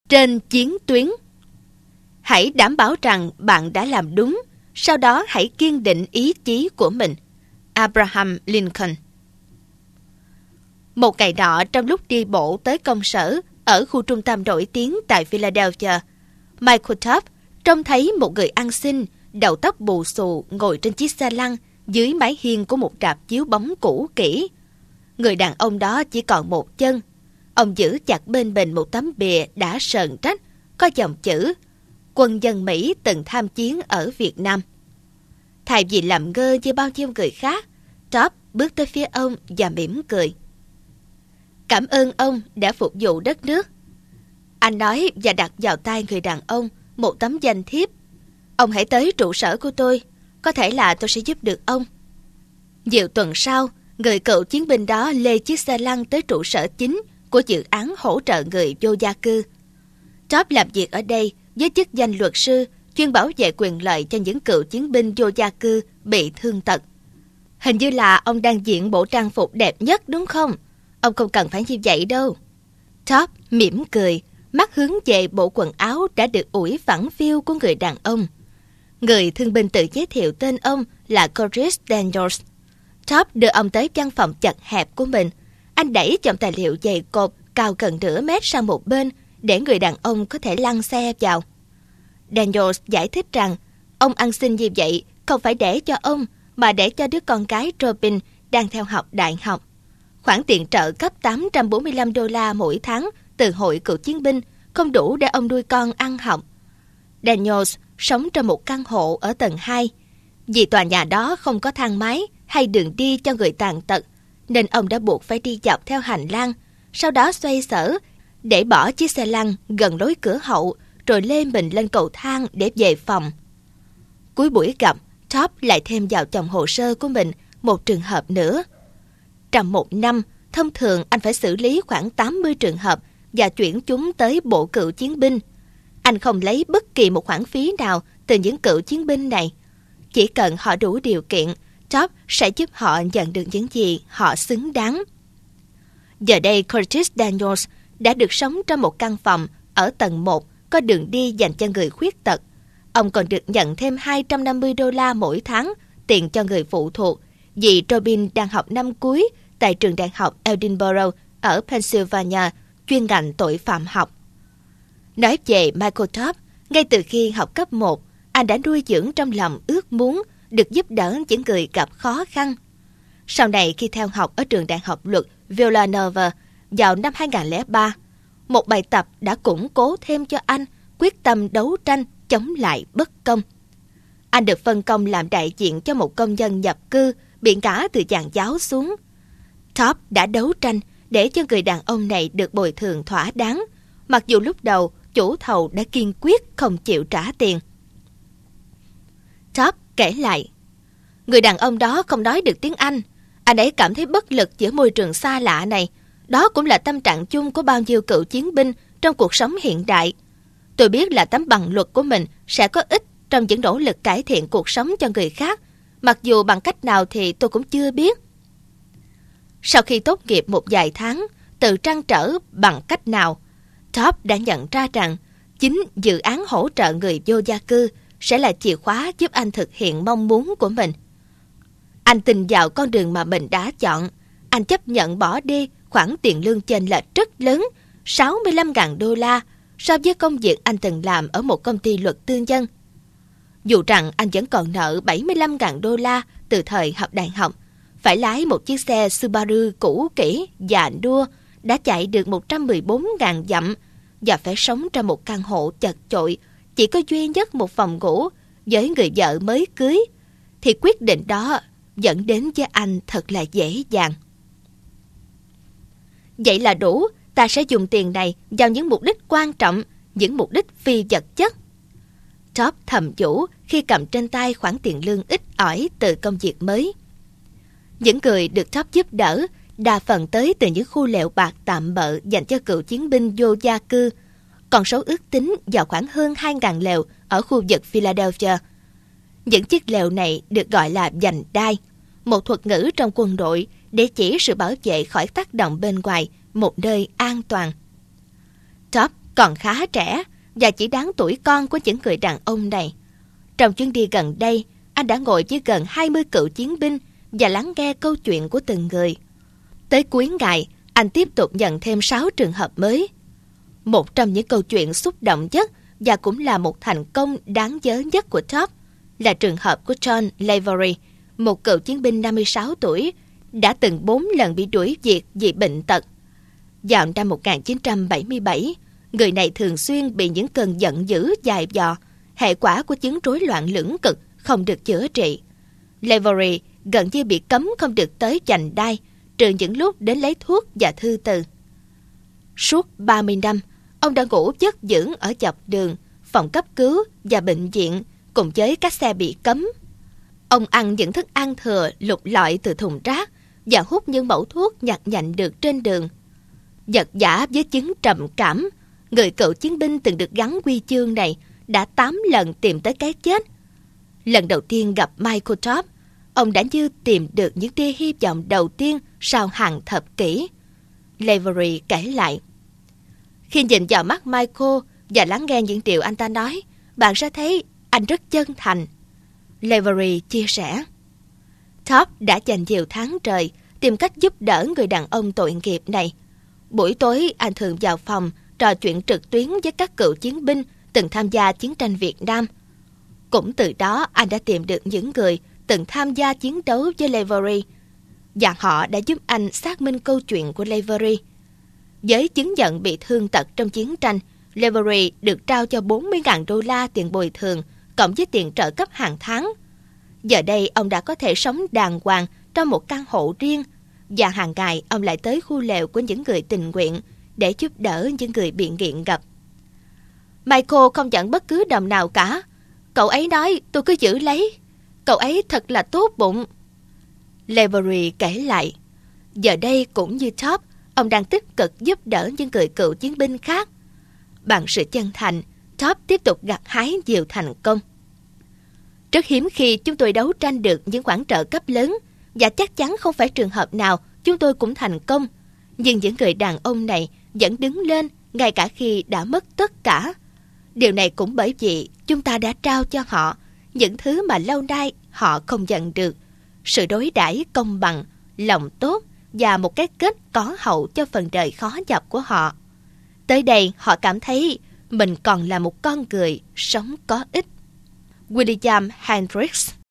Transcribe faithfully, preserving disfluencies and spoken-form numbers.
Trên chiến tuyến. Hãy đảm bảo rằng bạn đã làm đúng, sau đó hãy kiên định ý chí của mình. Abraham Lincoln. Một ngày nọ, trong lúc đi bộ tới công sở ở khu trung tâm nổi tiếng tại Philadelphia, Michael Topp trông thấy một người ăn xin, đầu tóc bù xù ngồi trên chiếc xe lăn dưới mái hiên của một rạp chiếu bóng cũ kỹ. Người đàn ông đó chỉ còn một chân. Ông giữ chặt bên mình một tấm bìa đã sờn rách, có dòng chữ Quân dân Mỹ từng tham chiến ở Việt Nam. Thay vì làm ngơ như bao nhiêu người khác, Topp bước tới phía ông và mỉm cười. Cảm ơn ông đã phục vụ đất nước. Anh nói và đặt vào tay người đàn ông một tấm danh thiếp. Ông hãy tới trụ sở của tôi, có thể là tôi sẽ giúp được ông. Nhiều tuần sau, người cựu chiến binh đó lê chiếc xe lăn tới trụ sở chính của dự án hỗ trợ người vô gia cư. Topp làm việc ở đây với chức danh luật sư, chuyên bảo vệ quyền lợi cho những cựu chiến binh vô gia cư bị thương tật. Hình như là ông đang diện bộ trang phục đẹp nhất đúng không? Ông không cần phải như vậy đâu. Topp mỉm cười, mắt hướng về bộ quần áo đã được ủi phẳng phiu của người đàn ông. Người thương binh tự giới thiệu tên ông là Curtis Daniels. Topp đưa ông tới văn phòng chật hẹp của mình. Anh đẩy chồng tài liệu dày cộp cao gần nửa mét sang một bên để người đàn ông có thể lăn xe vào. Daniels giải thích rằng ông ăn xin như vậy không phải để cho ông, mà để cho đứa con gái Robin đang theo học đại học. Khoản tiền trợ cấp tám trăm bốn mươi lăm đô la mỗi tháng từ hội cựu chiến binh không đủ để ông nuôi con ăn học. Daniels sống trong một căn hộ ở tầng hai. Vì tòa nhà đó không có thang máy hay đường đi cho người tàn tật, nên ông đã buộc phải đi dọc theo hành lang, sau đó xoay sở để bỏ chiếc xe lăn gần lối cửa hậu, rồi lê mình lên cầu thang để về phòng. Cuối buổi gặp, Topp lại thêm vào chồng hồ sơ của mình một trường hợp nữa. Trong một năm, thông thường anh phải xử lý khoảng tám mươi trường hợp và chuyển chúng tới bộ cựu chiến binh. Anh không lấy bất kỳ một khoản phí nào từ những cựu chiến binh này. Chỉ cần họ đủ điều kiện, Topp sẽ giúp họ nhận được những gì họ xứng đáng. Giờ đây, Curtis Daniels đã được sống trong một căn phòng ở tầng một có đường đi dành cho người khuyết tật. Ông còn được nhận thêm hai trăm năm mươi đô la mỗi tháng tiền cho người phụ thuộc, vì Robin đang học năm cuối tại trường đại học Edinburgh ở Pennsylvania, chuyên ngành tội phạm học. Nói về Michael Topp, ngay từ khi học cấp một, anh đã nuôi dưỡng trong lòng ước muốn được giúp đỡ những người gặp khó khăn. Sau này khi theo học ở trường đại học luật Villanova vào năm hai không không ba, một bài tập đã củng cố thêm cho anh quyết tâm đấu tranh chống lại bất công. Anh được phân công làm đại diện cho một công nhân nhập cư bị ngã từ giàn giáo xuống. Topp đã đấu tranh để cho người đàn ông này được bồi thường thỏa đáng, mặc dù lúc đầu chủ thầu đã kiên quyết không chịu trả tiền. Topp kể lại, người đàn ông đó không nói được tiếng Anh. Anh ấy cảm thấy bất lực giữa môi trường xa lạ này. Đó cũng là tâm trạng chung của bao nhiêu cựu chiến binh trong cuộc sống hiện đại. Tôi biết là tấm bằng luật của mình sẽ có ích trong những nỗ lực cải thiện cuộc sống cho người khác, mặc dù bằng cách nào thì tôi cũng chưa biết. Sau khi tốt nghiệp một vài tháng, tự trăn trở bằng cách nào, Topp đã nhận ra rằng chính dự án hỗ trợ người vô gia cư sẽ là chìa khóa giúp anh thực hiện mong muốn của mình. Anh tin vào con đường mà mình đã chọn. Anh chấp nhận bỏ đi khoản tiền lương chênh lệch rất lớn, sáu mươi lăm nghìn đô la, so với công việc anh từng làm ở một công ty luật tư nhân. Dù rằng anh vẫn còn nợ bảy mươi lăm nghìn đô la từ thời học đại học, phải lái một chiếc xe Subaru cũ kỹ và đua đã chạy được một trăm mười bốn nghìn dặm và phải sống trong một căn hộ chật chội, chỉ có duy nhất một phòng ngủ với người vợ mới cưới, thì quyết định đó dẫn đến với anh thật là dễ dàng. Vậy là đủ, ta sẽ dùng tiền này vào những mục đích quan trọng, những mục đích phi vật chất. Topp thầm nhủ khi cầm trên tay khoản tiền lương ít ỏi từ công việc mới. Những người được Topp giúp đỡ đa phần tới từ những khu lều bạc tạm bợ dành cho cựu chiến binh vô gia cư. Con số ước tính vào khoảng hơn hai nghìn lều ở khu vực Philadelphia. Những chiếc lều này được gọi là vành đai, một thuật ngữ trong quân đội để chỉ sự bảo vệ khỏi tác động bên ngoài, một nơi an toàn. Topp còn khá trẻ và chỉ đáng tuổi con của những người đàn ông này. Trong chuyến đi gần đây, anh đã ngồi với gần hai mươi cựu chiến binh và lắng nghe câu chuyện của từng người. Tới cuối ngày, anh tiếp tục nhận thêm sáu trường hợp mới. Một trong những câu chuyện xúc động nhất và cũng là một thành công đáng nhớ nhất của Top là trường hợp của John Lavery, một cựu chiến binh năm mươi sáu tuổi, đã từng bốn lần bị đuổi việc vì bệnh tật. Vào năm một nghìn chín trăm bảy mươi bảy, người này thường xuyên bị những cơn giận dữ dài dò, hệ quả của chứng rối loạn lưỡng cực không được chữa trị. Lavery gần như bị cấm không được tới vành đai, trừ những lúc đến lấy thuốc và thư từ. Suốt ba mươi năm, ông đã ngủ giấc dưỡng ở dọc đường, phòng cấp cứu và bệnh viện, cùng với các xe bị cấm. Ông ăn những thức ăn thừa lục lọi từ thùng rác và hút những mẩu thuốc nhặt nhạnh được trên đường. Vật vã với chứng trầm cảm, người cựu chiến binh từng được gắn huy chương này đã tám lần tìm tới cái chết. Lần đầu tiên gặp Michael Top, ông đã như tìm được những tia hy vọng đầu tiên sau hàng thập kỷ. Lavery kể lại, khi nhìn vào mắt Michael và lắng nghe những điều anh ta nói, bạn sẽ thấy anh rất chân thành. Lavery chia sẻ, Top đã dành nhiều tháng trời tìm cách giúp đỡ người đàn ông tội nghiệp này. Buổi tối anh thường vào phòng trò chuyện trực tuyến với các cựu chiến binh từng tham gia chiến tranh Việt Nam. Cũng từ đó anh đã tìm được những người từng tham gia chiến đấu với Lavery, và họ đã giúp anh xác minh câu chuyện của Lavery. Với chứng nhận bị thương tật trong chiến tranh, Lavery được trao cho bốn mươi nghìn đô la tiền bồi thường, cộng với tiền trợ cấp hàng tháng. Giờ đây ông đã có thể sống đàng hoàng trong một căn hộ riêng, và hàng ngày ông lại tới khu lều của những người tình nguyện để giúp đỡ những người bị nghiện ngập. Michael không nhận bất cứ đồng nào cả. Cậu ấy nói tôi cứ giữ lấy. Cậu ấy thật là tốt bụng. Lavery kể lại, giờ đây cũng như Top, ông đang tích cực giúp đỡ những người cựu chiến binh khác. Bằng sự chân thành, Top tiếp tục gặt hái nhiều thành công. Rất hiếm khi chúng tôi đấu tranh được những khoản trợ cấp lớn, và chắc chắn không phải trường hợp nào chúng tôi cũng thành công. Nhưng những người đàn ông này vẫn đứng lên ngay cả khi đã mất tất cả. Điều này cũng bởi vì chúng ta đã trao cho họ những thứ mà lâu nay họ không nhận được: sự đối đãi công bằng, lòng tốt và một cái kết có hậu cho phần đời khó nhọc của họ. Tới đây họ cảm thấy mình còn là một con người sống có ích. William Hendricks